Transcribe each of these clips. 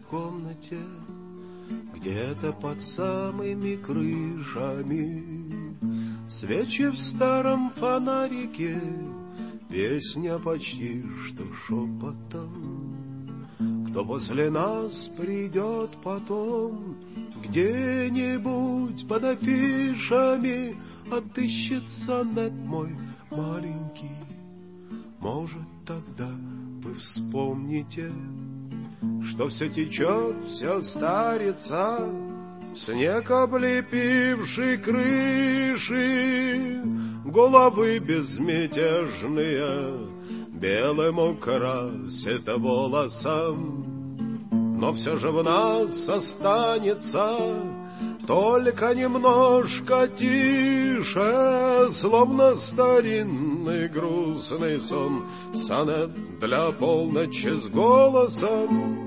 комнате, где-то под самыми крышами, свечи в старом фонарике, песня почти что шепотом. Кто после нас придет потом, где-нибудь под афишами отыщет сонет мой маленький. Может, тогда вы вспомните, что все течет, все старится, снег, облепивший крыши, головы безмятежные белым украсит волосом. Но все же в нас останется только немножко тише, словно старинный грустный сон, сонет для полночи с голосом.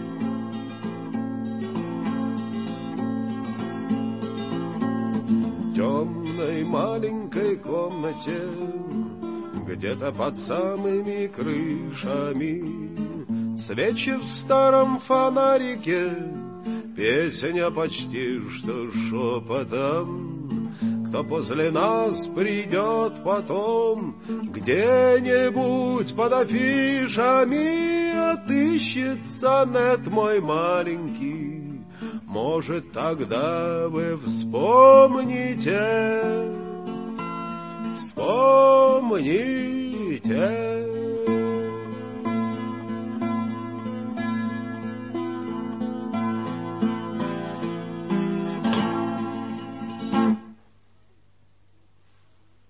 В темной маленькой комнате, где-то под самыми крышами, свечи в старом фонарике, песня почти что шепотом. Кто после нас придет потом, где-нибудь под афишами отыщет сонет мой маленький. Может, тогда вы вспомните, вспомните.